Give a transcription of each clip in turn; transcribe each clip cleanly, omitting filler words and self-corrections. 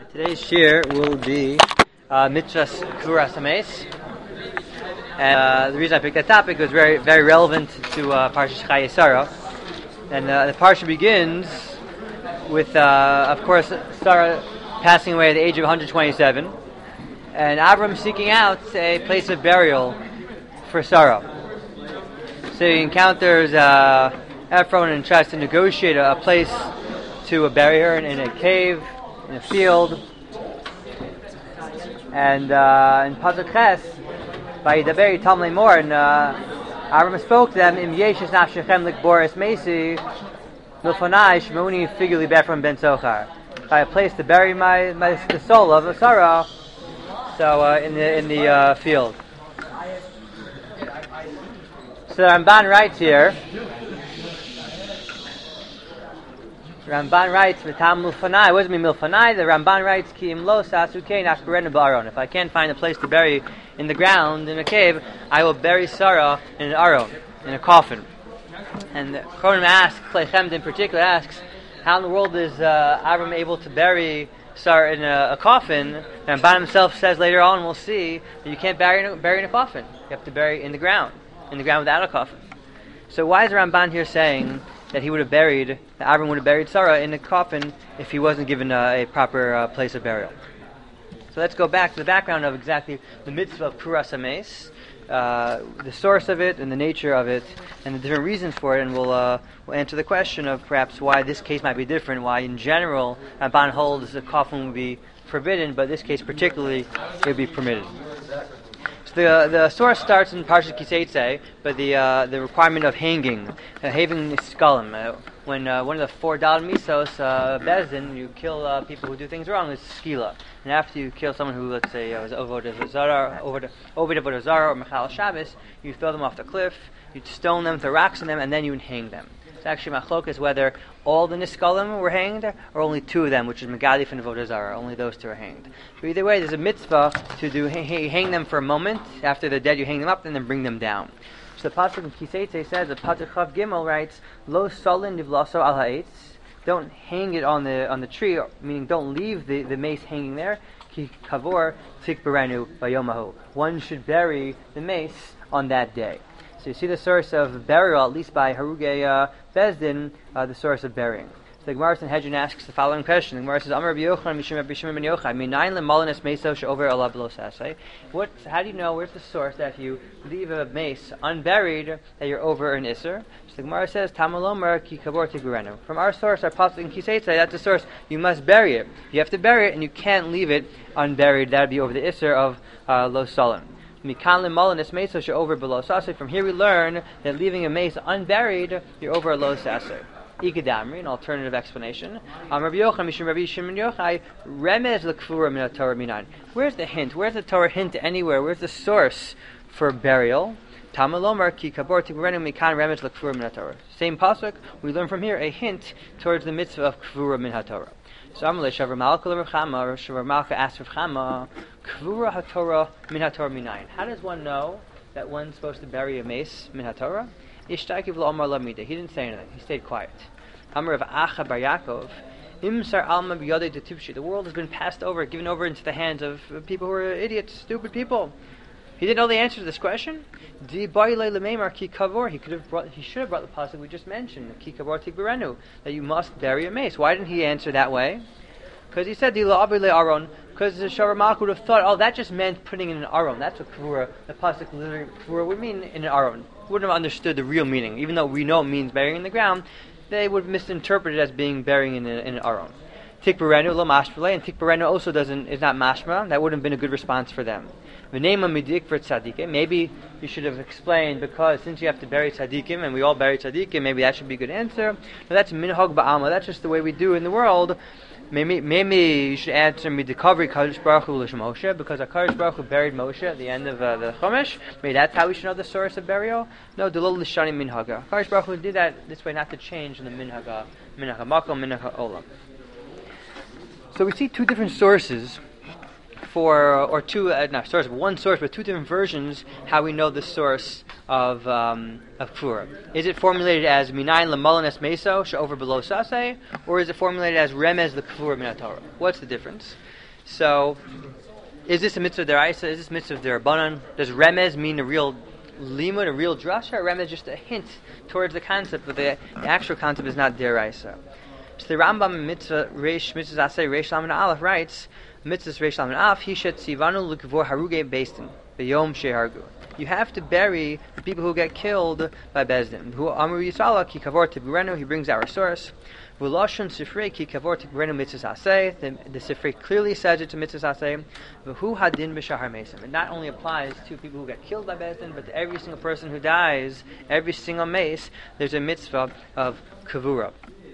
Today's shir will be Mitzvahs Kuras Hames. And the reason I picked that topic was very, very relevant to Parshas Chayei Sarah. And the parsha begins with, of course, Sarah passing away at the age of 127, and Abram seeking out a place of burial for Sarah. So he encounters Ephron and tries to negotiate a place to bury her in a cave, in a field. And in Pasuk Ches, Vayidaber Yitam Lemor, and Avram spoke to them, Im Yeshes Nafshechem Likboris Mesi Milfanai Shmoni Figuli Befram Ben Sochar. If I have a place to bury the soul of Sarah, so in the field. So Ramban writes here. Ramban writes, "V'tam milfanai." What does it mean, milfanai? The Ramban writes, "Ki im lo sasukein achberenu ba'aron." If I can't find a place to bury in the ground in a cave, I will bury Sarah in an aron, in a coffin. And Chonim asks, Plechem in particular asks, how in the world is Avram able to bury Sarah in a coffin? Ramban himself says later on, we'll see, that you can't bury in a coffin. You have to bury in the ground without a coffin. So why is the Ramban here saying that Avram would have buried Sarah in a coffin if he wasn't given a proper place of burial? So let's go back to the background of exactly the mitzvah of Kuras Hames, the source of it and the nature of it, and the different reasons for it, and we'll answer the question of perhaps why this case might be different, why in general Ramban holds the coffin would be forbidden, but this case particularly it would be permitted. So the source starts in Parshas Kiseitze, but the requirement of hanging skullim. When one of the 4 Daled Misos, Bezdin, you kill people who do things wrong, it's skila. And after you kill someone who, let's say, was Ovid Zara or Mechal Shabbos, you throw them off the cliff, you stone them, throw rocks in them, and then you would hang them. It's actually machlokas whether all the Niskalim were hanged or only 2 of them, which is Megadif and Avodah Zarah. Only those 2 are hanged. But either way, there's a mitzvah to hang them for a moment. After they're dead, you hang them up and then bring them down. So the pasuk in Kiseitze says, the Pasuk Chav Gimel writes, Lo salin nivlaso al ha'etz. Don't hang it on the tree, meaning don't leave the mace hanging there. Ki kavor tik berenu bayomahu. One should bury the mace on that day. So you see the source of burial, at least by Harugei Bezdin, the source of burying. So the Gemara Sanhedrin asks the following question. The Gemara says, Amar Rabbi Yochanan Mishum Rabbi Shimon ben Yochai, Minayin lemalanes meso she'over alav lo saseh. How do you know, where's the source that if you leave a mace unburied, that you're over an Isser? So the Gemara says, Tamalomer ki kabor tigurenu. From our source, our pasuk in Kiseitze, that's the source. You must bury it. You have to bury it, and you can't leave it unburied. That would be over the Isser of lo salim. From here we learn that leaving a mace unburied, you're over a lo saseh. Ikadamri, an alternative explanation. Rabbi Yochanan Mishum Rabbi Shimon Yochai, remez l'kfura min haTorah minan. Where's the hint? Where's the Torah hint anywhere? Where's the source for burial? Tamalomar ki kabor tigurenu mikan remez l'kfura min haTorah. Same pasuk, we learn from here a hint towards the mitzvah of kfura min haTorah. So Amalei Shavar Malka l'Rechama, Shavar Malka asked Rechama, kfura haTorah min haTorah minayin. How does one know that one's supposed to bury a mace min haTorah? He didn't say anything. He stayed quiet. Amar of Acha bar Yaakov, Imsar alma b'yadei detipshi. The world has been passed over, given over into the hands of people who are idiots, stupid people. He didn't know the answer to this question. He should have brought the pasuk we just mentioned, ki kavor tigberenu, that you must bury a mace. Why didn't he answer that way? Because he said aron. Because the Shavar Malka would have thought, that just meant putting in an aron. That's what kavura, the pasuk literally kavura would mean in an aron. Wouldn't have understood the real meaning, even though we know it means burying in the ground. They would misinterpret it as being burying in an aron. Tikberenu lo mashmele, and tikberenu also is not mashma. That wouldn't have been a good response for them. V'neima midik for tzaddikim. Maybe you should have explained, because since you have to bury tzaddikim, and we all bury tzaddikim, maybe that should be a good answer. But that's minhag ba'alma. That's just the way we do in the world. Maybe you should answer midikavri Kadosh Baruch Hu l'shem Moshe, because HaKadosh Baruch Hu buried Moshe at the end of the Chumash. Maybe that's how we should know the source of burial. No, delol l'shani minhaga. HaKadosh Baruch Hu did that this way, not to change in the minhaga makom, minhaga olam. So we see 2 different sources one source, but 2 different versions how we know the source of kfura. Is it formulated as minayin lemalanes meso she'over below saseh, or is it formulated as remez the kfura min haTorah? What's the difference? So, is this a mitzvah deraisa? Is this mitzvah derabanan? Does remez mean a real limud, a real drasha, or remez just a hint towards the concept, but the actual concept is not deraisa? So the Rambam mitzvah mitzvah asay reish lamed aleph writes, mitzvah reish lamed aleph hishet tzivanu l'kavor haruge beistin b'yom shehargu. You have to bury the people who get killed by Bezdin. Who Amru Yisrael ki kavor tiburenu. He brings our source. V'loshon sifrei ki kavor tiburenu mitzvah asay. The sifrei clearly says it to mitzvah asay. V'hu hadin b'shahar mesim. It not only applies to people who get killed by Bezdin, but to every single person who dies, every single mace. There's a mitzvah of kavura.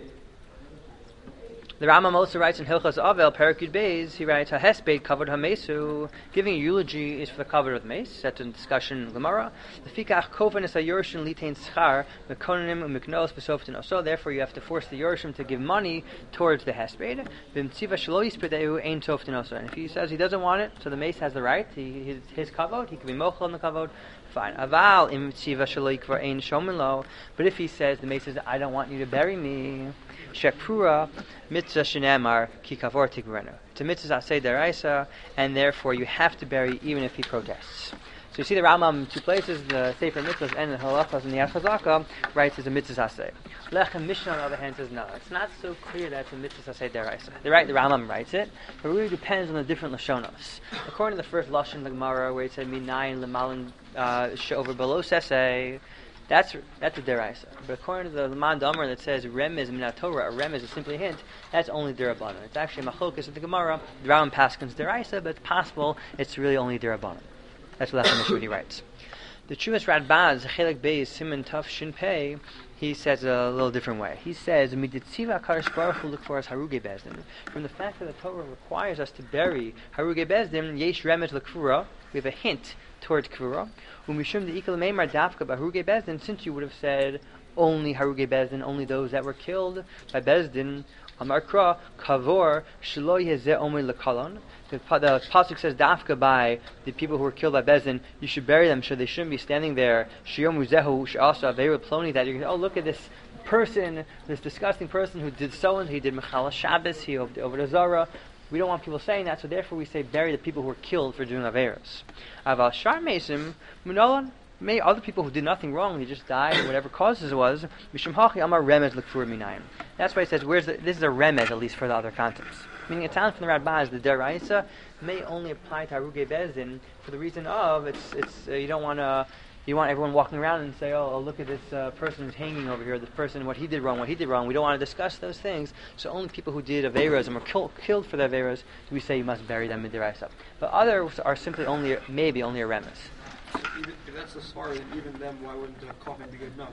The Rambam also writes in Hilchos Avel, Parakut Beis, he writes, HaHesped covered HaMesu. Giving a eulogy is for the cover of the mace. That's a discussion in Gemara. The Fikach Kofen is a Yerushim Litain Schar, Mekonim Umiknos Besoftin Oso. Therefore, you have to force the Yerushim to give money towards the Hesped. V'mtziva Shelo Yispedeu Ein Softin Oso. And if he says he doesn't want it, so the mace has the right, his kavod, he can be mochel on the kavod. Fine. Aval im tziva shelo yikvar ein shomen lo. But if he says, the mace says, I don't want you to bury me, shekpura mitzvah shenemar ki kavor tigrenu. It's a mitzvah asay deraisa, and therefore you have to bury even if he protests. So you see the Rambam in two places, the Sefer Mitzvahs and the Halachas and the Yad Chazaka writes as a mitzvah asay. Lechem Mishnah on the other hand says no. It's not so clear that it's a mitzvah asay deraisa. The Rambam writes it, but it really depends on the different lashonos. According to the first lashon the Gemara, where it said minayin lemalin over below sesei, that's a deraisa. But according to the Laman Damar that says remez min Torah, a remez is simply a hint, that's only derabanan. It's actually a machlokas of the Gemara. The Rambam paskins deraisa, but it's possible it's really only derabanan. That's what he writes. The Chuvas Radbaz, Chelek Beis, Siman Tuf Shin Pei, he says a little different way. He says, Miditziva Kadosh Baruch Hu look for us Haruge Bezdin. From the fact that the Torah requires us to bury Haruge Bezdin, Yesh Remez L'Kvura, we have a hint towards Kvura. Umishum the Ikal Meimar Dafka Haruge Bezdin, since you would have said only Haruge Bezdin, only those that were killed by Bezdin, Amar Kra, Kavor, Shelo Yezeh Omer L'Kalon. The pasuk says dafka by the people who were killed by Bezdin, you should bury them so they shouldn't be standing there. Shiyom uzehu also averu ploni, that you're going, look at this person, this disgusting person who did so and he did mechala Shabbos, he over the Zara. We don't want people saying that, so therefore we say bury the people who were killed for doing averos. Aval shar mesim munolan. May other people who did nothing wrong, they just died, whatever causes it was. Mishum hachi amar remez l'kfur minayim. That's why he says, this is a remez at least for the other contexts. Meaning it sounds from the Radbaz, the deraisa may only apply to Haruge Bezdin for the reason of you don't want to. You want everyone walking around and say, oh look at this person who's hanging over here, this person, what he did wrong. We don't want to discuss those things. So only people who did averos and were killed for their averos, do we say you must bury them in deraisa. But others are simply maybe only a remes. So if that's the svara, even then, why wouldn't the coffin be good enough?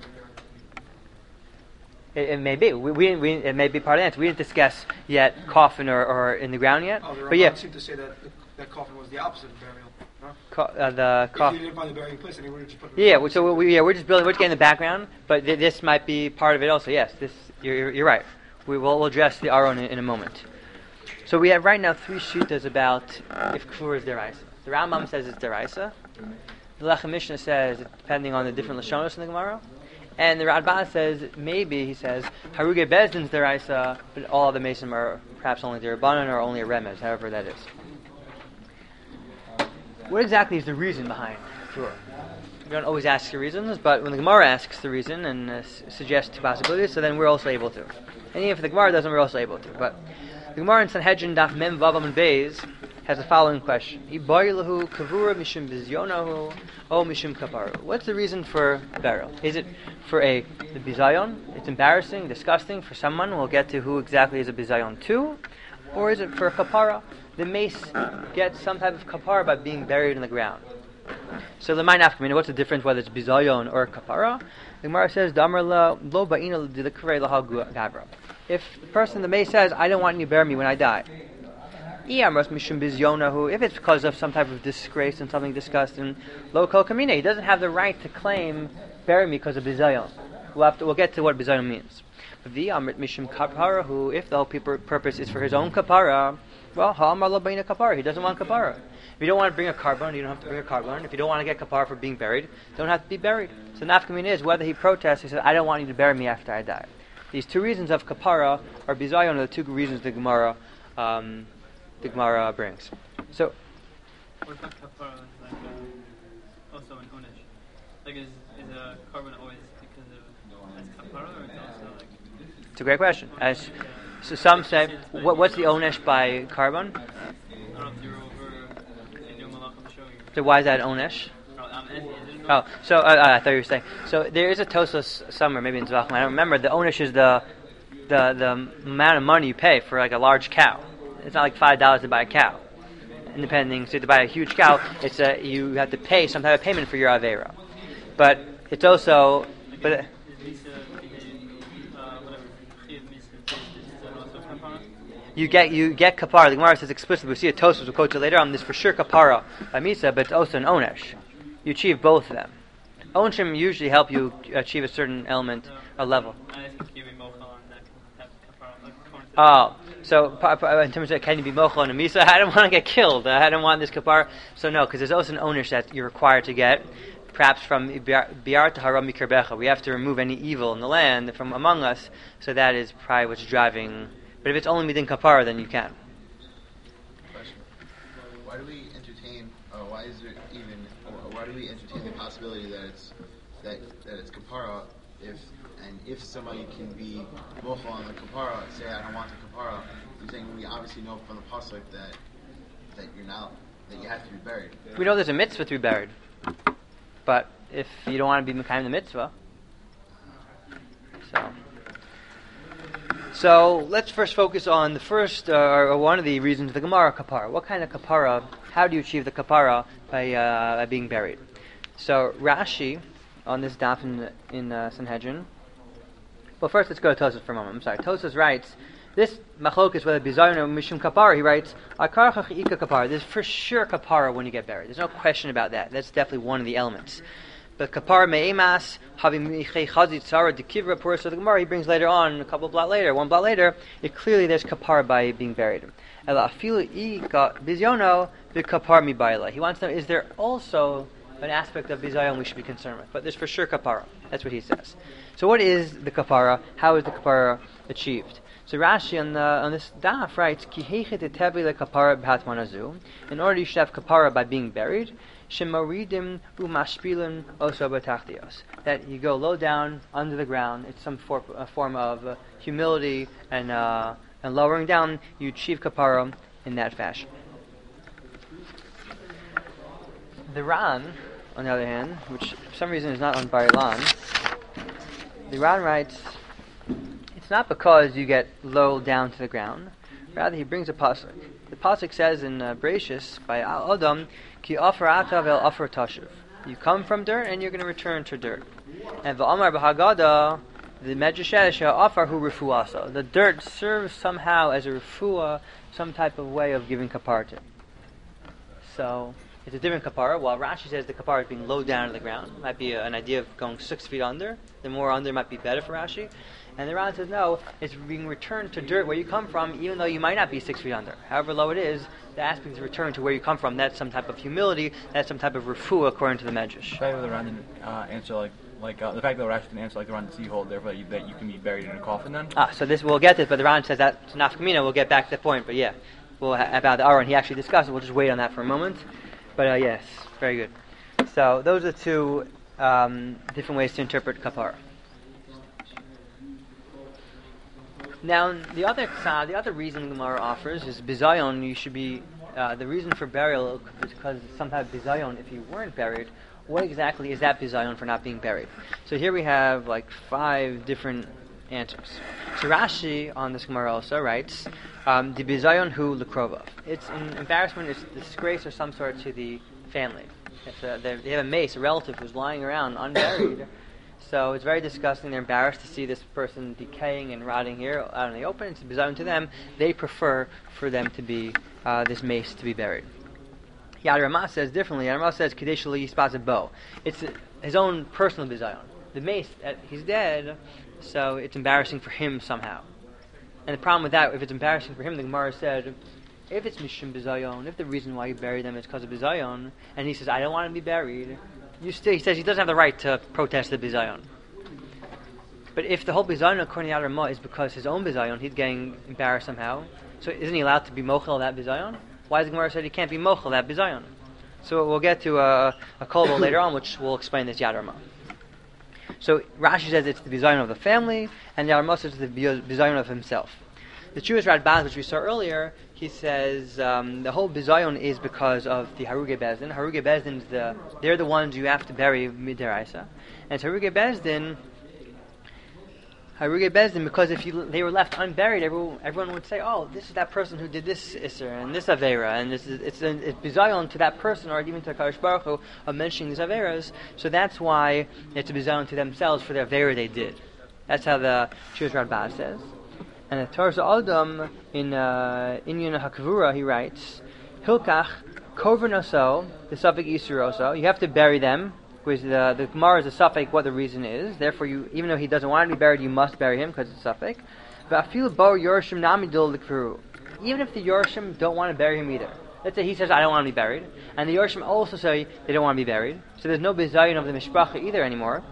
It may be. It may be part of the answer. We didn't discuss yet coffin or in the ground yet. Oh, the but yeah, seem to say that coffin was the opposite of burial. The coffin. If you didn't find the burying place, then you would have just put. We're just building. We're just getting the background, but this might be part of it also. Yes, you're right. We'll address the aron in a moment. So we have right now three shitas about if kfur is deraisa. The Rambam says it's deraisa. The Lechem Mishnah says, depending on the different lashonos in the Gemara. And the Radbaz says, maybe, he says, Haruge Bezdin's deraisa, but all other Mason are perhaps only derabanan or only a remez, however that is. What exactly is the reason behind Kfur? We don't always ask the reasons, but when the Gemara asks the reason and suggests two possibilities, so then we're also able to. And even if the Gemara doesn't, we're also able to. But the Gemara in Sanhedrin, Daf Mem Vavam and Beis, has the following question. What's the reason for burial? Is it for the bizayon? It's embarrassing, disgusting for someone. We'll get to who exactly is a bizayon to. Or is it for kapara? The mace gets some type of kapara by being buried in the ground. So the mind after me, what's the difference whether it's bizayon or kapara? The Gemara says, if the person, the mace says, I don't want you to bury me when I die. If it's because of some type of disgrace and something disgusting, local kamina, he doesn't have the right to claim bury me because of bizayon. We'll get to what bizayon means. The amrit mishum kapara, who if the whole purpose is for his own kapara, well, ha'amar lo b'ina kapara, he doesn't want kapara. If you don't want to bring a carbon, you don't have to bring a carbon. If you don't want to get kapara for being buried, you don't have to be buried. So nafkamina is whether he protests, he says, I don't want you to bury me after I die. These two reasons of kapara or bizayon are the two reasons the Gemara the Gemara brings. So, What about kapara? Like also an onish. Like is a carbon always because of as kapara, or it's also like? it's a great question. So some say, what's the onesh by carbon? I don't know if you're over in your malachim showing. So why is that onesh? Oh, so I thought you were saying. So there is a Tosfos somewhere, maybe in Zvachim. I don't remember. The onesh is the amount of money you pay for like a large cow. It's not like $5 to buy a cow. Independent, so to buy a huge cow, it's you have to pay some type of payment for your avera. But it's also, but you get kapara. The Gemara says explicitly. We'll see a Tosfos. We'll quote you later on. This for sure kapara by misa, but it's also an onesh. You achieve both of them. Onshim usually help you achieve a certain element, a level. Oh, so in terms of can you be mochel on a misa, I don't want to get killed. I don't want this kapara. So no, because there's also an onish that you're required to get, perhaps from biar to haram mikarbecha. We have to remove any evil in the land from among us. So that is probably what's driving. But if it's only within kapara, then you can. Question: why do we entertain? Why is there even? Why do we entertain the possibility that it's kapara if somebody can be mochel on the kapara, say I don't want the kapara, you're saying we obviously know from the pasuk that you're not, that you have to be buried. We know there's a mitzvah to be buried, but if you don't want to be mekayim the mitzvah, so let's first focus on the first or one of the reasons of the Gemara kapara. What kind of kapara? How do you achieve the kapara by being buried? So Rashi on this daf in Sanhedrin. Well, first let's go to Tosfos for a moment. I'm sorry. Tosfos writes, this machlokes whether bizayon or mishum kapara, he writes, akar chachika kapara. There's for sure kapara when you get buried. There's no question about that. That's definitely one of the elements. But kapara me'emas, having michei chazit tzara dekivra pura. So the Gemara he brings later on, one block later, it clearly there's kapara by being buried. Ela afilu ika bizyono v'kapar mibayla. He wants to know, is there also an aspect of bizayon we should be concerned with? But there's for sure kapara. That's what he says. So what is the kapara? How is the kapara achieved? So Rashi on this daf writes, Ki heichet etevi lekapara b'hat manazu. In order you should have kapara by being buried, shemaridim umashpilin oso b'tachtios. That you go low down under the ground. It's some form of humility and lowering down. You achieve kapara in that fashion. The Ran, on the other hand, which for some reason is not on Bar Ilan, the Ran writes, it's not because you get low down to the ground. Rather, he brings a pasuk. The pasuk says in Bereshis by Al Adam, Ki offer atav el offer tashuv. You come from dirt and you're going to return to dirt. And v'amar b'Haggadah, the Medrash offer hu refuasa. The dirt serves somehow as a refuah, some type of way of giving kapara to. So it's a different kapara. While Rashi says the kapara is being low down to the ground, might be an idea of going 6 feet under. The more under might be better for Rashi. And the Ran says no, it's being returned to dirt where you come from, even though you might not be 6 feet under. However low it is, the aspect is returned to where you come from. That's some type of humility. That's some type of refuah according to the Medrash. The fact that the Ran didn't answer the fact that Rashi didn't answer like the Ran that you hold, therefore that you can be buried in a coffin then. So this we'll get this, but the Ran says that's nafkamina. We'll get back to that point, but yeah, about the Aron he actually discussed it. We'll just wait on that for a moment. But yes, very good. So those are two different ways to interpret kapara. Now, the other reason the Gemara offers is bizayon. You should be the reason for burial is because some type of bizayon. If you weren't buried, what exactly is that bizayon for not being buried? So here we have like 5 different answers. So Rashi on this Gemara also writes, "The bizayon hu lekrovov." It's an embarrassment, it's disgrace or some sort to the family. They have a mace, a relative who's lying around unburied. So it's very disgusting. They're embarrassed to see this person decaying and rotting here out in the open. It's bizayon to them. They prefer for them to be this mace to be buried. Yad Ramah says differently. Yad Ramah says kadesh lo yispaz bo. It's his own personal bizayon. The mace, he's dead, so it's embarrassing for him somehow. And the problem with that, if it's embarrassing for him, the Gemara said, if it's mishum bizayon, if the reason why you bury them is because of bizayon, and he says, I don't want to be buried, he says he doesn't have the right to protest the bizayon. But if the whole bizayon according to Yad Ramah is because his own bizayon, he's getting embarrassed somehow, So isn't he allowed to be mochel that bizayon? Why is the Gemara said he can't be mochel that bizayon? So we'll get to a kolbol later on, which will explain this Yad Ramah. So Rashi says it's the bizayon of the family, and Yad Ramah says it's the bizayon of himself. The Jewish Radbaz, which we saw earlier, he says the whole bizayon is because of the Haruge Bezdin. Haruge Bezdin they're the ones you have to bury midiraisa, and it's Haruge Bezdin because if they were left unburied, everyone would say, "Oh, this is that person who did this iser and this avera," and it's bizayon to that person or even to Kadosh Baruch Hu of mentioning these averas. So that's why it's a bizayon to themselves for the avera they did. That's how the Jewish Radbaz says. And the Torah Adam in Inyan HaKavura, he writes, Hilkach Kovrnoso, the suffix Isuroso, you have to bury them, because the Gemara is a suffix what the reason is. Therefore, even though he doesn't want to be buried, you must bury him because it's a suffix. But Afil Bo Yorshim Namidul Likfuru. Even if the Yorshim don't want to bury him either. Let's say he says, I don't want to be buried, and the Yorshim also say they don't want to be buried. So there's no bizayon of the Mishpacha either anymore.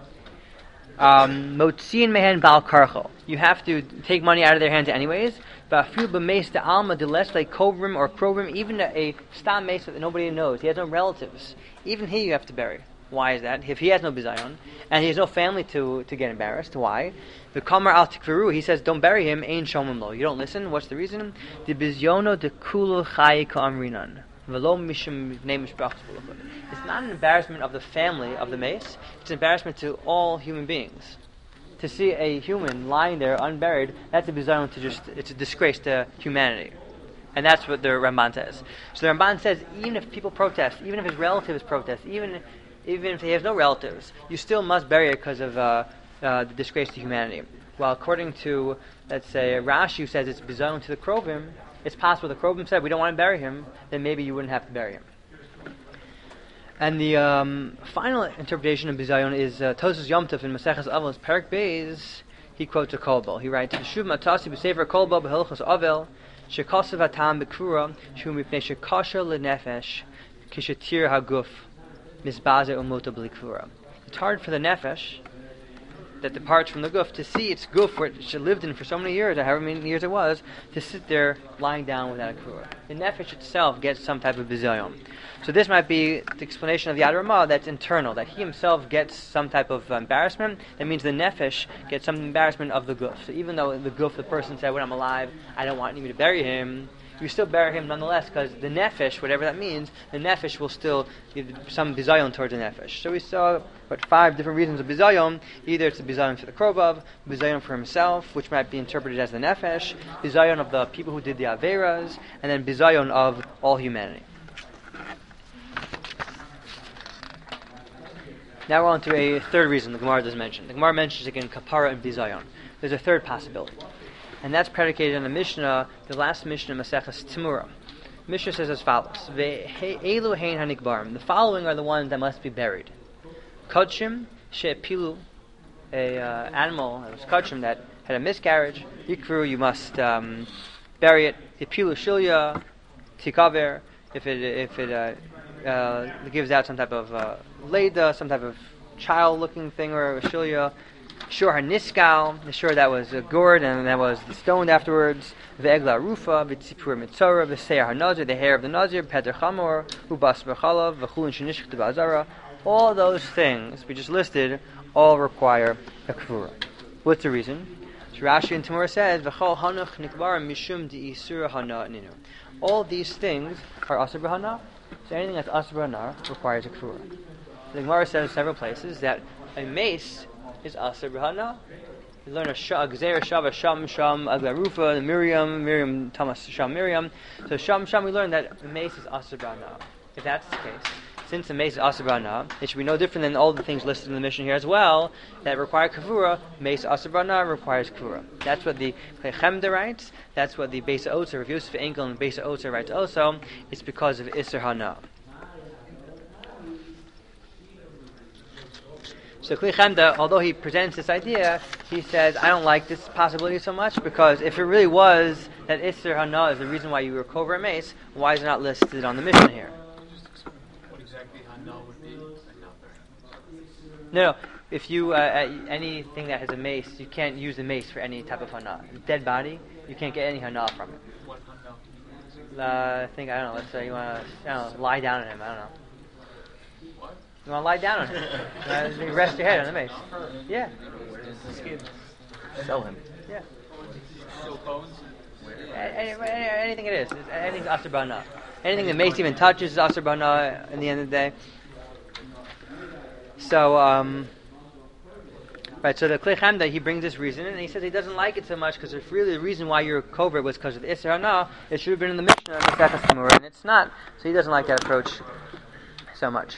Motziin mehen bal karchel. You have to take money out of their hands anyways. But few b'meis de alma de less like kovrim or krovrim, even a stam meis that nobody knows. He has no relatives. Even he you have to bury. Why is that? If he has no bizayon and he has no family to get embarrassed, why? The kamar al tikveru, he says, don't bury him. Ein shomim lo. You don't listen. What's the reason? The bizyono de kulu chai ka'amrinan. It's not an embarrassment of the family of the mace, it's an embarrassment to all human beings. To see a human lying there unburied, that's a bizayon it's a disgrace to humanity. And that's what the Ramban says. So the Ramban says, even if people protest, even if his relatives protest, even if he has no relatives, you still must bury it because of the disgrace to humanity. While according to, let's say, Rashi, who says it's bizayon to the Krovim, it's possible the Krovim said, we don't want to bury him, then maybe you wouldn't have to bury him. And the final interpretation of bizayon is Tosas Yom Tov in Maseches Avos, Perek Beis, he quotes a kolbol. He writes, Shuv matasi b'sefer kolbol b'hilchos avel, shekosav hatam b'kura, shu mipnei shekasha lenefesh, kishetir haguf, misbaze umuta b'likura. It's hard for the nefesh that departs from the guf to see its guf where it lived in for so many years, or however many years it was, to sit there lying down without a kura. The nefesh itself gets some type of bizayon. So this might be the explanation of Yad Ramah that's internal, that he himself gets some type of embarrassment. That means the nefesh gets some embarrassment of the guf. So even though the guf, the person said, when I'm alive, I don't want you to bury him, you still bury him nonetheless, because the nefesh, whatever that means, the nefesh will still give some bizayon towards the nefesh. So we saw 5 different reasons of bizayon. Either it's a bizayon for the krovav, bizayon for himself, which might be interpreted as the nefesh, bizayon of the people who did the averas, and then bizayon of all humanity. Now we're on to a third reason the Gemara does mention. The Gemara mentions again kapara and bizayon. There's a third possibility. And that's predicated on the Mishnah, the last Mishnah, Maseches Timura. Mishnah says as follows: Ve'elu hein hanikbarim. The following are the ones that must be buried. Kodshim she'epilu, a animal that was kodshim that had a miscarriage. Yikru, you must bury it. Epilu shilya, tikaver. If it gives out some type of leda, some type of child-looking thing, or a shilya. Shur haniskal, the shur that was gored and that was stoned afterwards. Ve'egla rufa, v'tzipur mitzora, v'seir hanazir, the hair of the nazir, peder chamor, ubas b'chalav, v'chulin shenishch t'ba'azara. All those things we just listed all require a kvura. What's the reason? So Rashi and Tamura says, v'chol hanuch nikbar mishum di'isur hana ninu. All these things are asur b'hana, so anything that's asur b'hana requires a kvura. The Gemara says in several places that a mace is asur b'hana. We learn a gzeir shava sham sham aglarufa, the Miriam tamas sham Miriam. So sham we learn that the mace is asur b'hana. If that's the case, since the mace is asur b'hana, it should be no different than all the things listed in the mission here as well that require kavura. Mace asur b'hana requires kavura. That's what the Chemda writes. That's what the Beis Otzer, Rav Yosef Enkel and Beis Otzer writes also. It's because of Isser Hana. So Kli Chemda, although he presents this idea, he says, I don't like this possibility so much, because if it really was that Isser Hana is the reason why you recover a mace, why is it not listed on the mission here? What exactly Hana would be? No. If you, anything that has a mace, you can't use the mace for any type of Hana. Dead body, you can't get any Hana from it. What Hana I think, I don't know, let's say you want to lie down on him, I don't know. You want to lie down on him. You rest your head on the mace. Yeah. Sell him. Yeah. Anything it is. Anything's Asur B'Hana. Anything the mace even touches is Asur B'Hana in the end of the day. So, right, so the Klei Chemda, he brings this reason, and he says he doesn't like it so much because if really the reason why you're covert was because of the Isser Hana, it should have been in the Mishnah, and it's not, so he doesn't like that approach so much.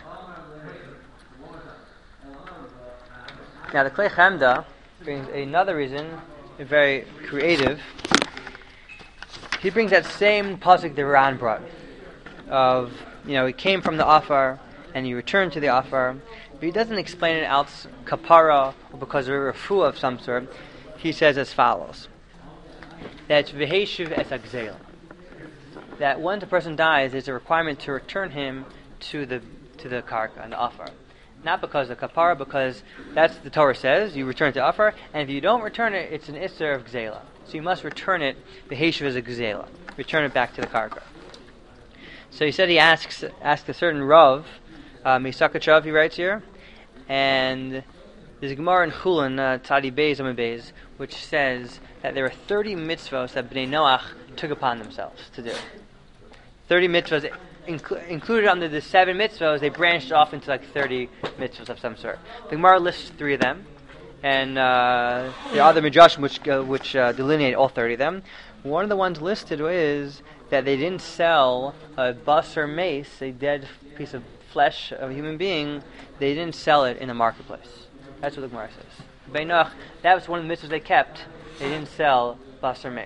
Now the Klei Chemda brings another reason, very creative. He brings that same pasuk the Ran brought, of, he came from the Afar, and he returned to the Afar, but he doesn't explain it out kapara or because of a refuah of some sort. He says as follows: that v'heishuv es agzeil. That once a person dies, there's a requirement to return him to the karka and the afar. Not because of kapara, because that's the Torah says you return to afar, and if you don't return it, it's an isser of gzeila. So you must return it. V'heishuv is a gzeila. Return it back to the karka. So he said he asked a certain Rav. Misakachav, he writes here, and there's a Gemara in Chulin, Tzadi Beis Amud Beis, which says that there are 30 mitzvos that Bnei Noach took upon themselves to do. 30 mitzvos included under the 7 mitzvos. They branched off into like 30 mitzvos of some sort. The Gemara lists 3 of them, and there are other midrashim which delineate all 30 of them. One of the ones listed is that they didn't sell a bus or mace, a dead piece of flesh of a human being. They didn't sell it in the marketplace. That's what the Gemara says. Bnei Noach, that was one of the mitzvahs they kept. They didn't sell bas or mace.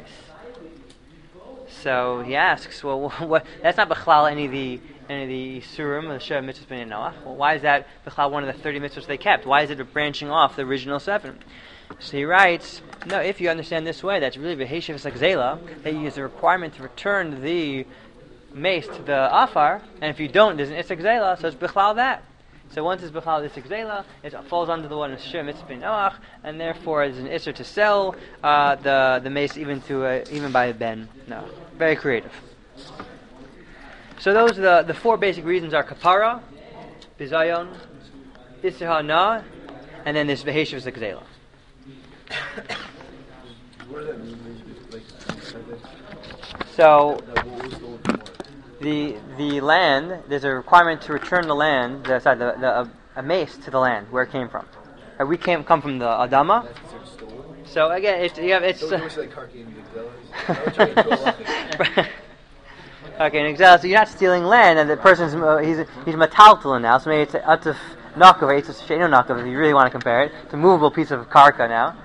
So he asks, well, what? That's not b'chlal any of the surim, the Sheva mitzvahs Bnei Noach. Well, why is that b'chlal one of the 30 mitzvahs they kept? Why is it branching off the original 7? So he writes, no, if you understand this way, that's really v'heishuv es agzeila, that you use a requirement to return the mace to the afar, and if you don't, there's an isser gzeila, so it's bichlal that. So once it's bichlal isser gzeila, it falls under the one of Shem mitzvah Bnei Noach, and therefore there's an isser to sell the mace even by a ben. No, very creative. So those are the 4 basic reasons are kapara, bizayon, isser hana, and then this v'heishuv es gzeila. So the land, there's a requirement to return the land, a mace to the land where it came from. We can't come from the Adama. So again, it's okay, an exile. So you're not stealing land, and the person's he's metaltalin now. So maybe it's atuf nakav, it's a sheino nakav. If you really want to compare it, it's a movable piece of karka now.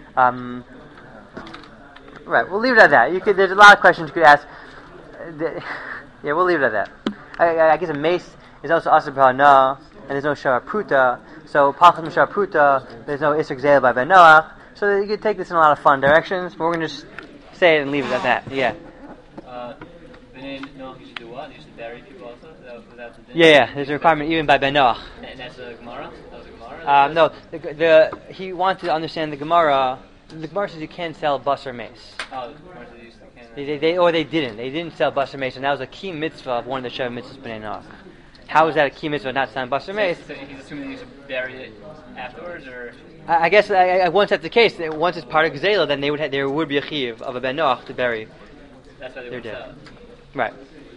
Right, we'll leave it at that. There's a lot of questions you could ask. Yeah, we'll leave it at that. I guess a mace is also Asur B'Hana, and there's no Shava Pruta. So, Pachas Shava Pruta, there's no Isser Gzeila by Ben Noach. So you could take this in a lot of fun directions, but we're going to just say it and leave it at that. Yeah. Bnei Noach used to do what? They used to bury people also? Without the Yeah, there's a requirement even by Ben Noach. And that's a Gemara? That was a Gemara? No, he wanted to understand the Gemara. The Gemara says you can't sell bus or mace. Oh, the Gemara says you used to can't. They didn't. They didn't sell bus or mace, and that was a key mitzvah of one of the Sheva mitzvahs Bnei Noach. How is that a key mitzvah not selling bus or mace? So he's assuming you should bury it afterwards, or? I guess once that's the case, once it's part of Gzeila, then there would be a chiyuv of a Ben Noach to bury. That's why they their would dead. sell it. Right.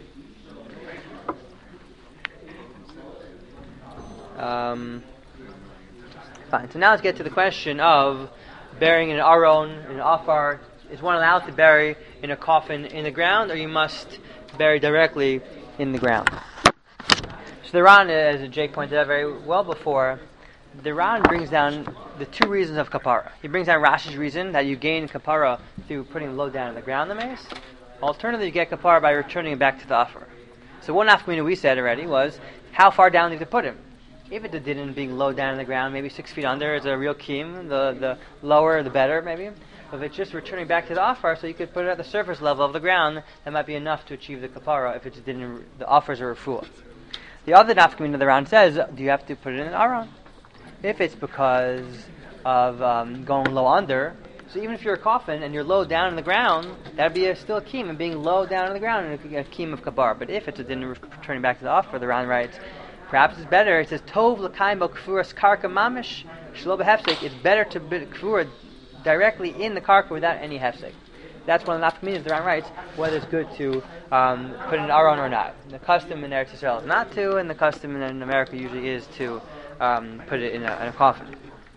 Fine. So now let's get to the question of burying in an aron, in an afar. Is one allowed to bury in a coffin in the ground, or you must bury directly in the ground? So the Ran, as Jake pointed out very well before, the Ran brings down the 2 reasons of kapara. He brings down Rashi's reason that you gain kapara through putting low down in the ground, the mace. Alternatively, you get kapara by returning it back to the afar. So one afkamina we said already was, how far down do you have to put him? If it didn't being low down in the ground, maybe 6 feet under is a real kiyum. The lower, the better, maybe. But if it's just returning back to the afar, so you could put it at the surface level of the ground, that might be enough to achieve the kapara if it didn't, the offers are a refuah. The other nafkamina of the round says, do you have to put it in an aron? If it's because of going low under, So even if you're a coffin and you're low down in the ground, that'd be still a kiyum, and being low down in the ground and a kiyum of kabar. But if it's a din returning back to the offer, the Ran writes, perhaps it's better. It says tov l'kaim bo kfuras karka mamish shlo behefsek. It's better to be kfura directly in the karka without any hefsek. That's one of the nafkaminas. The Ran writes whether it's good to put an aron or not. The custom in Eretz Yisrael is not to, and the custom in America usually is to put it in a coffin.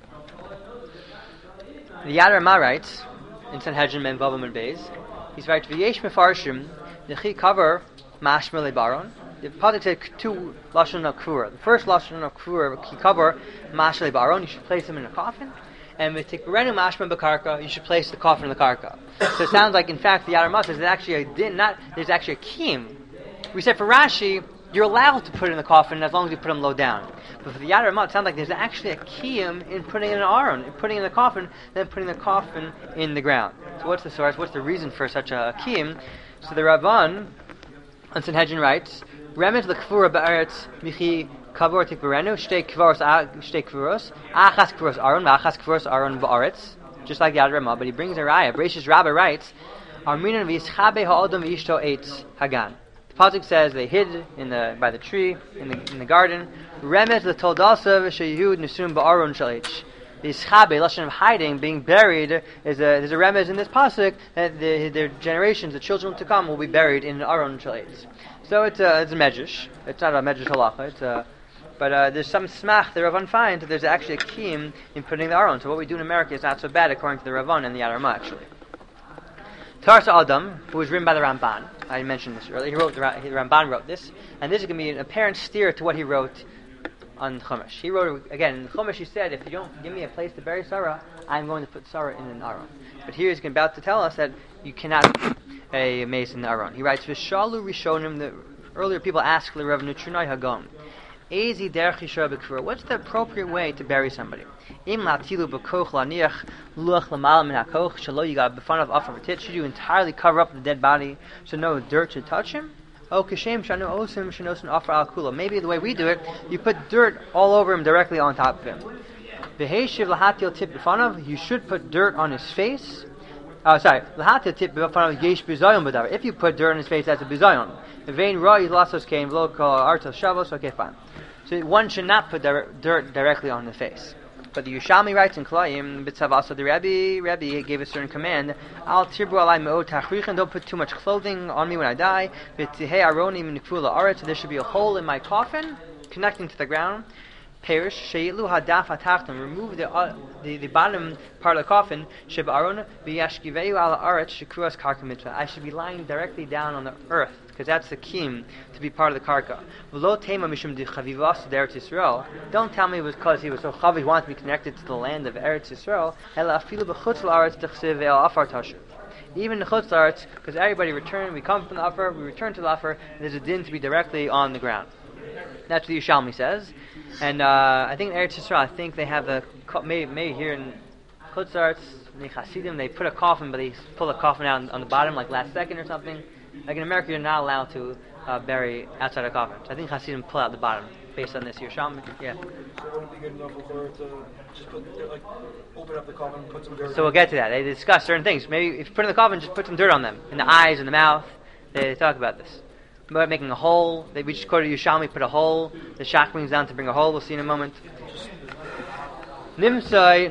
The Yad Ramah writes in Sanhedrin Men Vavam and Beis. He's writes v'yesh mefarshim nechi cover mashma lebaron. The pasuk says two lashon of kfura. The first lashon of kfura ki cover mashma lebaron. You should place him in a coffin. And with tikberenu mashma bekarka, you should place the coffin in the karka. So it sounds like, in fact, the Yad Ramah says there's actually a kiyum. We said for Rashi, you're allowed to put it in the coffin as long as you put him low down. But for the Yad Ramah, it sounds like there's actually a kiyum in putting it in an aron, in putting it in the coffin, then putting the coffin in the ground. So what's the source? What's the reason for such a kiyum? So the Ravan on Sanhedrin writes, Remez l'kfura ba'aretz michi kavor tikberenu shtei kvaros achas kvaros aron v'achas kvaros aron ba'aretz. Just like the Yad Ramah, but he brings a raya. Bereshis Rabbah writes, Arminan v'yischabe ha'odom v'yishto eitz hagan. The pasuk says they hid by the tree in the garden. Remez l'toldasav sheyehud nisum ba'aron shalitch. The ischabe, lashon of hiding, being buried, there's a remez in this pasuk that their generations, the children to come, will be buried in an aron shalitch. So it's a medrash. It's not a medrash halacha. But there's some smach the Ravan finds that there's actually a kiyum in putting the aron. So what we do in America is not so bad according to the Ravan and the Yad Ramah actually. Tarsa Adam, who was written by the Ramban, I mentioned this earlier. The Ramban wrote this, and this is going to be an apparent steer to what he wrote on Chumash. He wrote again in Chumash. He said, "If you don't give me a place to bury Sarah, I'm going to put Sarah in an aron." But here he's about to tell us that you cannot put a mace in the aron. He writes, "V'shalu rishonim." The earlier people asked the Rav Nutrinai Hagon, "Ezi derech yishar b'kfura." What's the appropriate way to bury somebody? Im latilu b'koch laniach luach l'mal min hakoch shelo yigab b'fanav afar v'tit. Should you entirely cover up the dead body so no dirt should touch him? Oh, kashem shanu osim shenosin afar al kula. Maybe the way we do it, you put dirt all over him directly on top of him. V'heishiv lahatil tip b'fanav. You should put dirt on his face. Lahatil tip b'fanav yesh bizayon b'davar. If you put dirt on his face, that's a bizayon. The vein ra'i lasos came v'lo kol artos shavos. Okay, fine. So one should not put dirt directly on the face. But the Yushalmi writes in Klayim, B'tzavasa the Rabbi gave a certain command, Al tirbu alai me'od tachrichin, don't put too much clothing on me when I die, V'tihei aroni min kfula aretz, so there should be a hole in my coffin, connecting to the ground, Perish, Sheyilu hadaf hatachtam, remove the bottom part of the coffin, Sheb aron, V'yashkiveu ala aretz, Shekruas karka mitzvah, I should be lying directly down on the earth, because that's the kim to be part of the karka. V'lo tema mishum di chavivas d'Eretz Yisrael. Don't tell me it was because he was so chaviv, he wanted to be connected to the land of Eretz Yisrael. Ela afilu b'chutz la'aretz d'chsev ve'al afar tashuv. Even the chutz la'aretz, because everybody returned, we come from the afar, we return to the afar, and there's a din to be directly on the ground. That's what the Yushalmi says. And I think in Eretz Yisrael, I think they have maybe here in chutz la'aretz, in Chasidim, they put a coffin, but they pull the coffin out on the bottom, like last second or something. Like in America, you're not allowed to bury outside a coffin. So I think Hasidim pull out the bottom based on this. Yerushalmi, yeah. So it wouldn't be good enough for to just open up the coffin and put some dirt. So we'll get to that. They discuss certain things. Maybe if you put in the coffin, just put some dirt on them, in the eyes and the mouth. They talk about this. About making a hole. We just quoted Yerushalmi, put a hole. The Shach brings down to bring a hole. We'll see in a moment. So it comes out,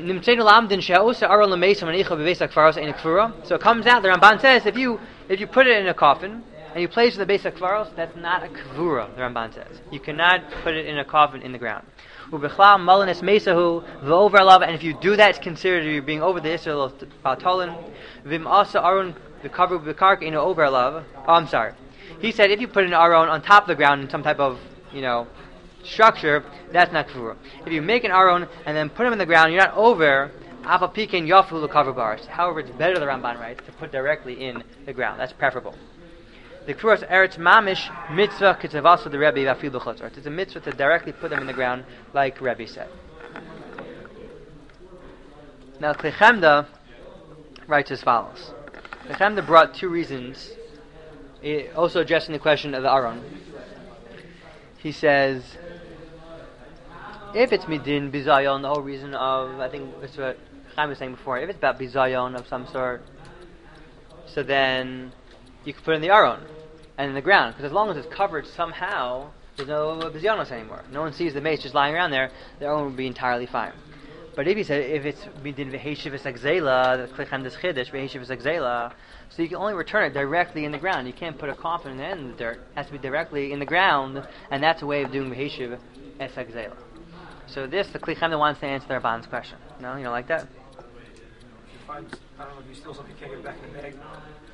the Ramban says, if you put it in a coffin and you place it in the base of kvaros, that's not a kvura, the Ramban says. You cannot put it in a coffin in the ground. And if you do that, it's considered you being over the Israel of Baltolin. I'm sorry. He said if you put an aron on top of the ground in some type of, structure, that's not kvura. If you make an aron and then put him in the ground, you're not over. However, it's better, the Ramban writes, to put directly in the ground. That's preferable. The kfuras eretz mamish mitzvah kitzavasu the Rebbe v'afil b'chutzar. It's a mitzvah to directly put them in the ground, like Rebbe said. Now, Klechemda writes as follows. Klechemda brought two reasons, also addressing the question of the aron. He says, if it's midin bizayon, the whole reason of, I think it's what Chaim was saying before, if it's about bizayon of some sort, so then you can put it in the aron and in the ground, because as long as it's covered somehow, there's no bizayonos anymore. No one sees the mace just lying around there. The aron would be entirely fine. But if it's bidin v'heshivus exela, the klichan des chiddush v'heshivus exela, so you can only return it directly in the ground. You can't put a coffin in the dirt. It has to be directly in the ground, and that's a way of doing v'heshiv es exela. So this, the klichan wants to answer the Rabban's question. No, you don't like that? If you find, I don't know, if you steal something, you can't get it back in the bag.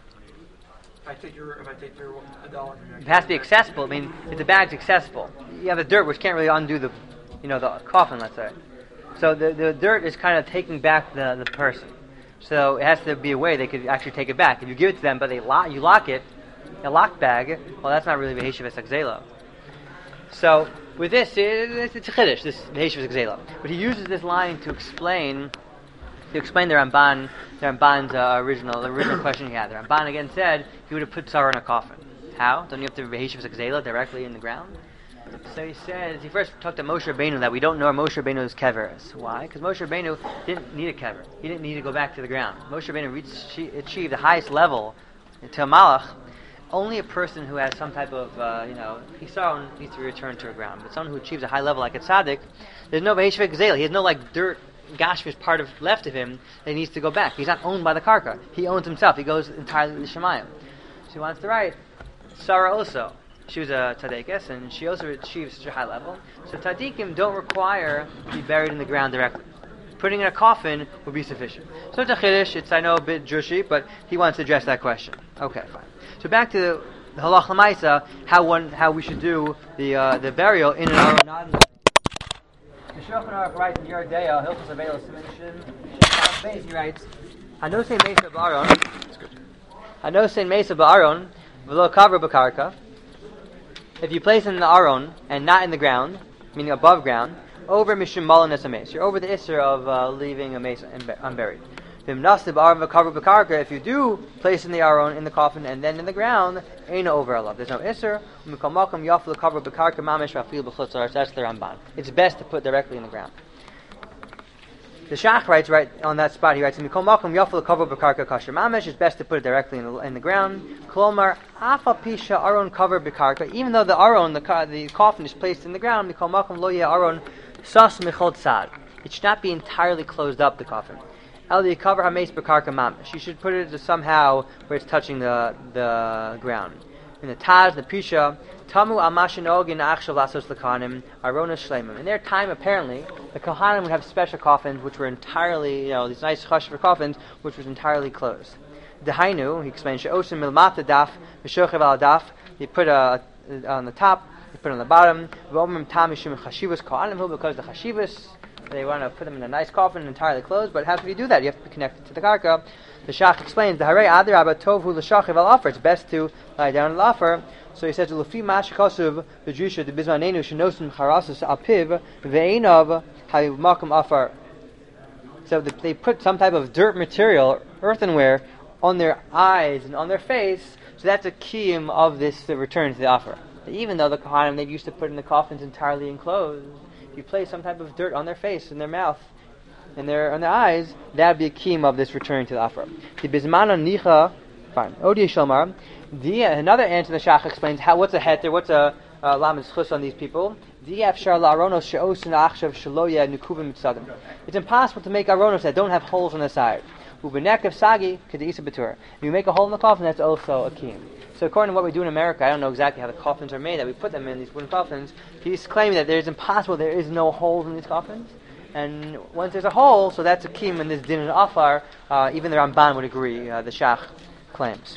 If I take your $1 from you, It has to be accessible. I mean, if the bag's accessible, you have the dirt, which can't really undo the coffin, let's say. So the dirt is kind of taking back the person. So it has to be a way they could actually take it back. If you give it to them, but you lock it, a locked bag, well, that's not really v'heshiv es exela. So with this, it's a chiddush, this v'heshiv es exela. But he uses this line to explain the Ramban's original question he had. The Ramban again said he would have put Sarah in a coffin. How? Don't you have to v'heshiv es exela directly in the ground? So he says, he first talked to Moshe Rabbeinu that we don't know Moshe Rabbeinu's kever is. Why? Because Moshe Rabbeinu didn't need a kever. He didn't need to go back to the ground. Moshe Rabbeinu achieved the highest level to a malach. Only a person who has some type of, Hisaron needs to return to the ground. But someone who achieves a high level like a tzaddik, there's no v'heshiv exela. He has no dirt, gashmish part left of him that he needs to go back. He's not owned by the karka. He owns himself. He goes entirely to the Shemayim. So he wants to write, Sarah also. She was a tzaddikus, and she also achieved such a high level. So tzaddikim don't require to be buried in the ground directly. Putting in a coffin would be sufficient. So it's a chiddush. It's, I know, a bit Jewishy, but he wants to address that question. Okay, fine. So back to the halach l'maisa, how we should do the burial in an aron, not in the. The Shulchan Aruch writes in Yoreh Deah, Hilchos Avelos Siman he writes, Hanosein Mesa ba'aron, v'lo kavra b'karka. If you place it in the aron and not in the ground, meaning above ground, over mishum malin es a mace. You're over the isser of leaving a mace unburied. If you do place in the aron, in the coffin, and then in the ground, ain't no over Allah. There's no isser. That's the Ramban. It's best to put directly in the ground. The Shach writes right on that spot. He writes, "It's best to put it directly in the ground." Klomar afa pisha aron cover b'karka. Even though the aron, the coffin, is placed in the ground, aron sas michol tzad. It should not be entirely closed up. The coffin. El cover hameis b'karka mamish. You should put it somehow where it's touching the ground. In the Taz, the Pisha, Tamu amashinog in achshav lasos lekanim arona shleimim. In their time, apparently, the Kohanim would have special coffins which were entirely, these nice chashver coffins which was entirely closed. Dehainu, he explains, she'osim milmata daf v'shochev al daf. He put on the top, he put on the bottom. V'omim tam yishum chashivas kohanim hu, because the chashivas, they want to put them in a nice coffin entirely closed. But how can you do that? You have to be connected to the karka. The Shach explains, the Harei Adar Abba Tov Hu L'Shachiv Al Afer. It's best to lie down on the Afer. So he says, L'fi Mash Kosuv V'Jusha De Bizmanenu Shenosim Charasus Apiv Ve'enov Ha'imakam Afer. So they put some type of dirt material, earthenware, on their eyes and on their face. So that's a kiyum of this return to the Afer. Even though the Kohanim, they used to put in the coffins entirely enclosed, if you place some type of dirt on their face and their mouth, and on their eyes, that would be a kiyum of this returning to the Afar. The Bizmana Nicha, fine. Odi Shalmar. Another answer the Shach explains what's a heter, what's a lamed chus on these people. It's impossible to make aronos that don't have holes on the side. If you make a hole in the coffin, that's also a kiyum. So according to what we do in America, I don't know exactly how the coffins are made, that we put them in these wooden coffins. He's claiming that there is no holes in these coffins. And once there's a hole, so that's a kiyum in this din and afar. Even the Ramban would agree. The Shach claims.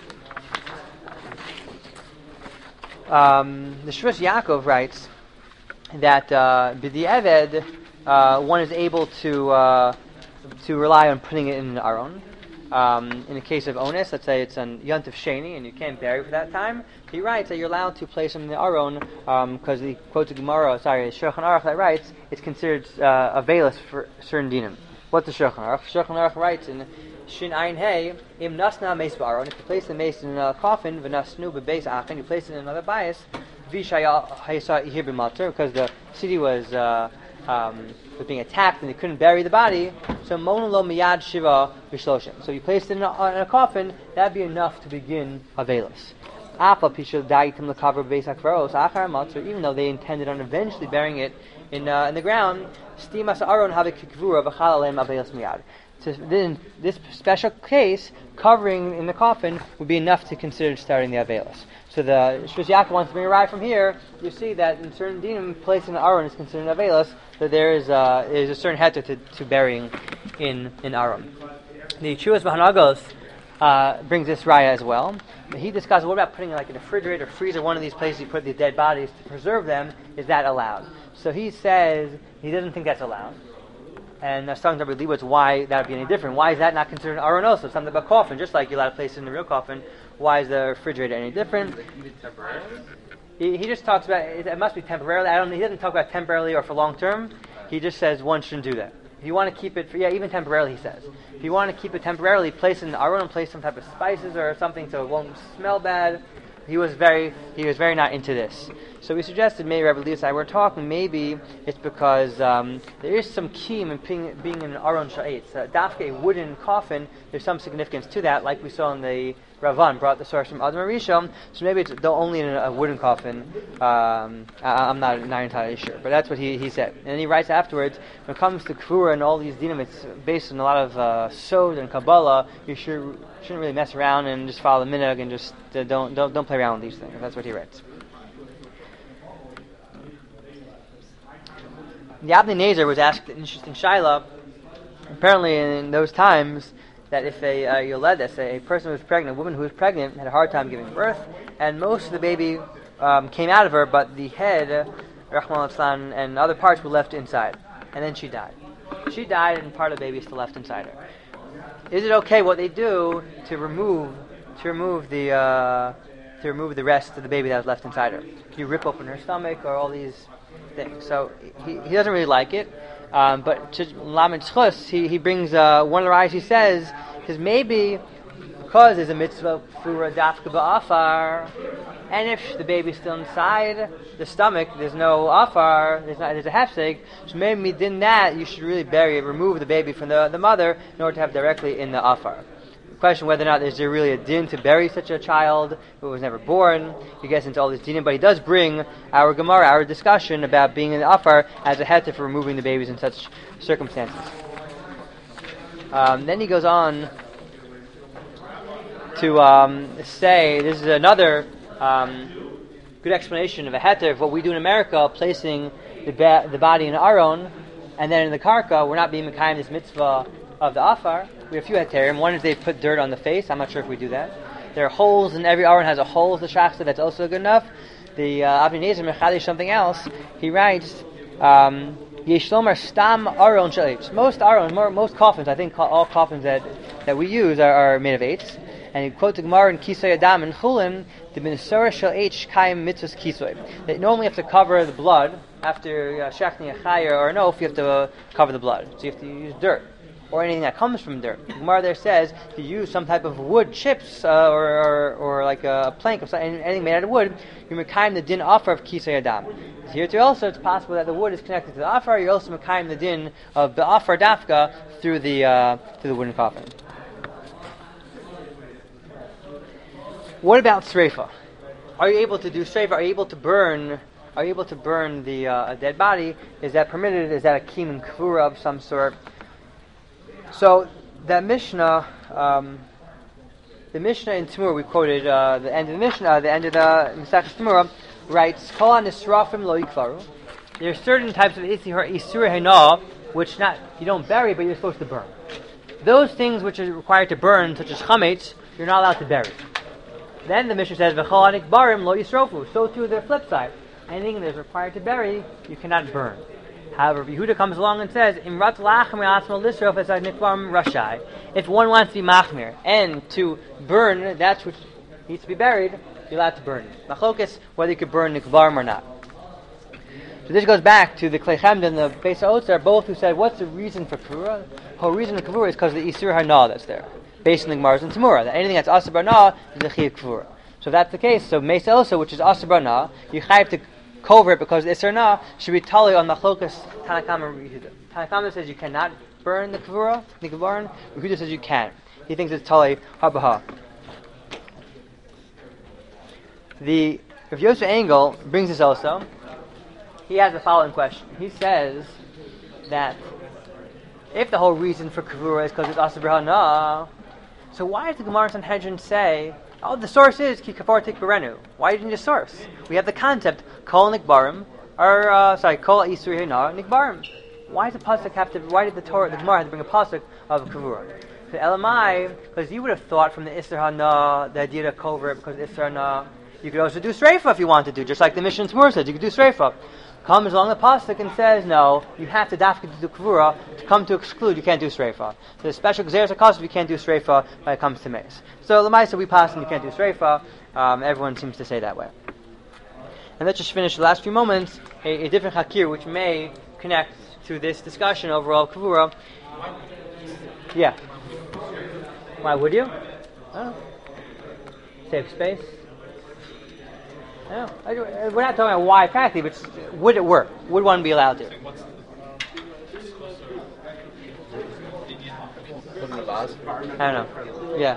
The Shvus Yaakov writes that b'di eved one is able to rely on putting it in an aron. In the case of onus, let's say it's on Yontif Sheni and you can't bury for that time, he writes that you're allowed to place him in the aron because he quotes the Gemara, Shulchan Aruch that writes it's considered a veilus for certain dinim. What's the Shulchan Aruch? Shulchan Aruch writes in Shin Ayin Hey, Im Nasna Meis Ba'aron, if you place the mace in a coffin, V'nasnu B'beis Achin, you place it in another bias, V'shaya Hayasa Ihir B'malter, because the city was was being attacked and they couldn't bury the body, so Monu lo miyad shiva b'shloshim. So you placed it in a coffin, that'd be enough to begin Avelis. Even though they intended on eventually burying it in the ground, so then this special case, covering in the coffin would be enough to consider starting the Avelis. So the Shvus Yaakov wants to bring a ride from here. You see that in certain dinim, placing the Aron is considered an Avelis, that there is a certain heter to burying in Aron. The Chuas Bahanagos brings this raya as well. He discusses what about putting it like in a refrigerator, freezer, one of these places you put the dead bodies to preserve them. Is that allowed? So he says he doesn't think that's allowed. And I was talking to Rabbi Leibowitz why that would be any different. Why is that not considered an aron also? Something about coffin, just like you're allowed to place it in the real coffin. Why is the refrigerator any different? He just talks about it must be temporarily. He doesn't talk about temporarily or for long term. He just says one shouldn't do that. If you want to keep it, even temporarily, he says. If you want to keep it temporarily, place it in the aron and place some type of spices or something so it won't smell bad. He was very not into this. So we suggested maybe Rabbi Leibowitz and I were talking, maybe it's because there is some kiyum in being in an aron sha'etz. Dafke, a wooden coffin, there's some significance to that, like we saw in the Ravan, brought the source from Adam Rishon, so maybe it's only in a wooden coffin. I'm not entirely sure, but that's what he said. And he writes afterwards, when it comes to Kvura and all these dinim, it's based on a lot of Sod and Kabbalah. You shouldn't really mess around and just follow the minhag and just don't play around with these things. That's what he writes. The Abnei Nezer was asked an interesting shaila. Apparently, in those times, that if a yoledes, a person who was pregnant, a woman who was pregnant, had a hard time giving birth, and most of the baby came out of her, but the head, Rahman al-Islam, and other parts were left inside, and then she died. She died, and part of the baby is still left inside her. Is it okay what they do to remove the rest of the baby that was left inside her? Can you rip open her stomach or all these things? So he doesn't really like it. But to Lamed Chus, he brings one of the rayos. He says maybe because there's a mitzvah for a dafka ba'afar, and if the baby's still inside the stomach, there's no afar, there's a hefsek. So maybe within that you should really remove the baby from the mother in order to have directly in the afar. The question whether or not is there really a din to bury such a child who was never born. He gets into all this dinim, but he does bring our Gemara, our discussion about being in the afar as a heter for removing the babies in such circumstances. Then he goes on to say, this is another good explanation of a heter of what we do in America, placing the body in aron, and then in the karka, we're not being mekayim this mitzvah of the afar. We have a few heterim. One is they put dirt on the face. I'm not sure if we do that. There are holes, and every aron has a hole. The shachta, that's also good enough. The Abnei Nezer mechadish something else. He writes, Yeshlomer stam aron shalitz. Most coffins, I think all coffins that we use are made of eights. And he quotes the Gemara in Kisoy Adam and Chulin, the Minesora Shal H Kaim Mitzvahs Kisoy. They normally have to cover the blood after Shachni Achaya or an oath. You have to cover the blood, so you have to use dirt or anything that comes from dirt. The Gemara there says to use some type of wood chips or like a plank of something, anything made out of wood. You mekayim the din offer of Kisoy Adam. Here too also it's possible that the wood is connected to the offer. You're also mekayim the din of the offer dafka through the wooden coffin. What about sreifa? Are you able to do sreifa? Are you able to burn the a dead body? Is that permitted? Is that a kiyum kvura of some sort? So that Mishnah, the Mishnah in Temurah we quoted, the end of the Mishnah, the end of the Masechus Temurah writes, "Kol hanisrafim lo yikvaru." There are certain types of isur hena which you don't bury, but you're supposed to burn. Those things which are required to burn, such as chametz, you're not allowed to bury. Then the Mishnah says, "V'chol hanikbarim lo yisrofu." So too the flip side. Anything that is required to bury, you cannot burn. However, Yehuda comes along and says, "Im rat lachmir atzmo lisrof es nikvarim rashai." If one wants to be machmir and to burn that which needs to be buried, you're allowed to burn it. Machlokas, whether you could burn nikvarim or not. So this goes back to the Klei Chemda and the Beis HaOtzer, both who said, what's the reason for Kavura? The whole reason for Kavura is because of the Isur Hana that's there, based on the Gemara's and Temurah, that anything that's Asar Barna is a Chiyav Kavura. So if that's the case, so Mesa also, which is Asar Barna, you have to covert because it's or not should be totally on machlokas Tanakama and Yehuda. Tanakama says you cannot burn the kavura, the Gevarin. Yehuda says you can. He thinks it's totally habaha. The Rav Yosef Engel brings this also. He has the following question. He says that if the whole reason for kavura is because it's asa b'hana, so why does the Gemara in Sanhedrin say, oh, the source is ki kafar tikbarenu? Why didn't you source? We have the concept kol nikbarim, or kol isur hina nikbarim. Why does the pasuk have to? Why did the Gemara have to bring a pasuk of kavura? The Elamai, because you would have thought from the isur hana, the idea of covert, because isur hana, you could also do streifa if you want to do, just like the Mishnah Tzmur says, you could do streifa. Comes along the pasuk and says, no, you have to dafka to do kavura to come to exclude. You can't do streifa. So the special gzeres hakasv you can't do streifa when it comes to mace. So l'maisa we pass and you can't do streifa. Everyone seems to say that way. And let's just finish the last few moments a different hakir which may connect to this discussion overall kavura. Yeah. Why would you? I don't know. Save space. No, we're not talking about why practically, but would it work? Would one be allowed to? I don't know. Yeah.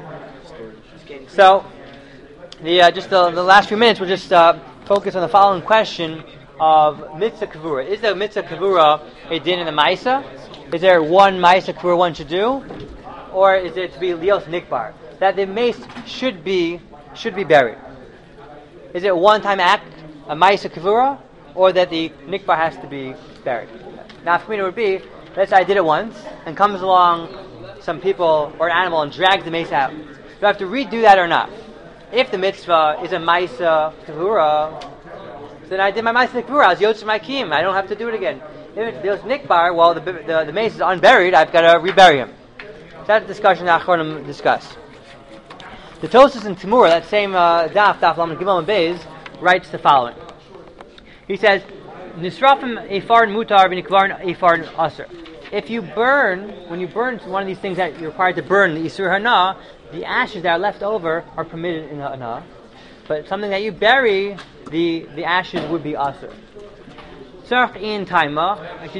So, the last few minutes, we'll just focus on the following question of mitzvah kavura. Is the mitzvah kavura a din in the maisa? Is there one maisa kavura one should do, or is it to be lios nikbar that the mace should be buried? Is it a one-time act, a maisa kavura, or that the nikbar has to be buried? Now, for me, it would be, let's say I did it once, and comes along some people or an animal and drags the mace out. Do I have to redo that or not? If the mitzvah is a maisa kavura, then I did my maisa kavura. I was yotzer my kiyum. I don't have to do it again. If it's lios nikbar, well, the mace is unburied. I've got to rebury him. So that's a discussion that Achronim discuss. The Tosfos in Timur, that same daf Lamed Gimel and Beis, writes the following. He says, "Nisrafim efarin mutar v'nikvarin efarin aser." If you burn, when you burn one of these things that you're required to burn, the isur hana, the ashes that are left over are permitted in the hana. But something that you bury, the ashes would be aser. Tzarech in taima.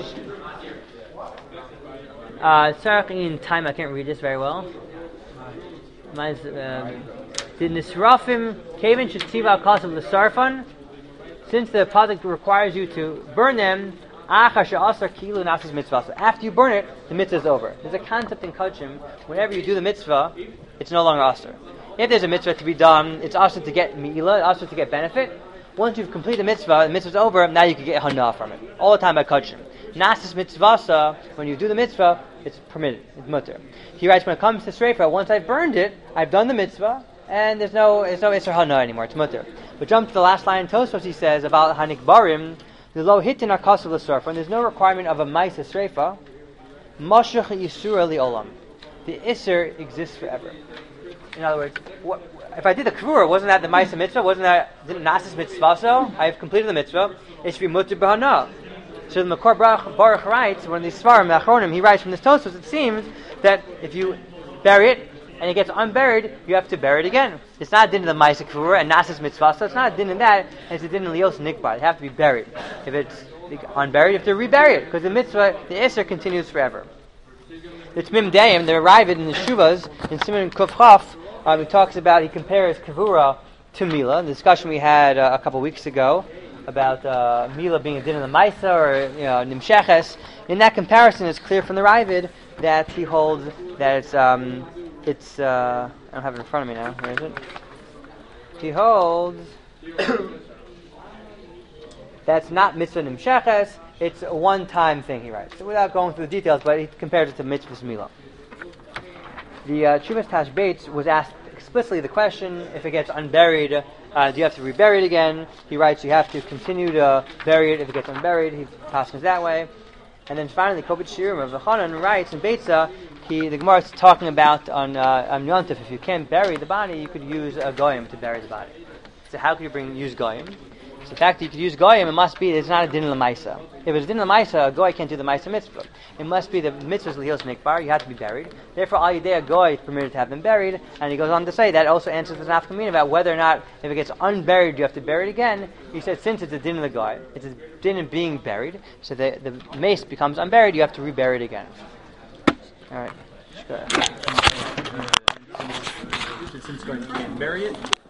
Tzarech in taima. I can't read this very well. Did nisrafim kevin shetiva kasav l'sarfan? Since the pasuk requires you to burn them, after you burn it, the mitzvah is over. There's a concept in Kachim, whenever you do the mitzvah, it's no longer asr. If there's a mitzvah to be done, it's asr to get mi'ila, asr to get benefit. Once you've completed the mitzvah's over, now you can get hana from it. All the time by Kachim. Nasis mitzvasa, when you do the mitzvah, it's permitted, it's mutter. He writes, when it comes to streifa, once I've burned it, I've done the mitzvah, and there's no isser hana anymore, it's mutter. But jump to the last line in Tosfos, he says, about hanik barim, the lo hitin akasav l'sarfa, and there's no requirement of a maisa streifa, mashach yisura li'olam. The isser exists forever. In other words, if I did the kavura, wasn't that the maisa mitzvah? Wasn't that nasis mitzvah? So I have completed the mitzvah. It should be mutter b'hana. So the Makor Baruch writes, one of these svarim, the Achronim, he writes from this Tosfos, it seems that if you bury it and it gets unburied, you have to bury it again. It's not a din in the Maisa Kavura and Nasis Mitzvah, so it's not a din in that, and it's a din in Lios Nikbar. They have to be buried. If it's unburied, you have to rebury it, because the mitzvah, the Isser continues forever. The Tmim Dayim, the Ravid in the Shuvas, in Siman Kuf Chaf, he talks about, he compares Kavura to Mila, the discussion we had a couple weeks ago, about Mila being a din in the Maisa or Nimsheches. In that comparison, it's clear from the Ravid that he holds that it's I don't have it in front of me now. Where is it? He holds that's not mitzvah Nimsheches. It's a one-time thing. He writes, so without going through the details, but he compares it to mitzvah Mila. The Chuvas Tashbetz was asked explicitly the question: if it gets unburied, do you have to rebury it again? He writes, you have to continue to bury it if it gets unburied. He passes that way. And then finally, Kobit Shirim of the Chanan writes in Beitza, the Gemara is talking about on Yontif, if you can't bury the body, you could use a goyim to bury the body. So how could you use goyim? So the fact that you could use goyim, it must be it's not a din l'maisa. If it's din l'maisa, a goy can't do the maisa mitzvah. It must be the mitzvah's lihil's nikbar. You have to be buried. Therefore, al yidei a goy is permitted to have them buried. And he goes on to say that also answers the nafkamina about whether or not if it gets unburied, you have to bury it again. He said since it's a din of the goy, it's a din of being buried. So the mace becomes unburied. You have to rebury it again. All right. Since going to bury it.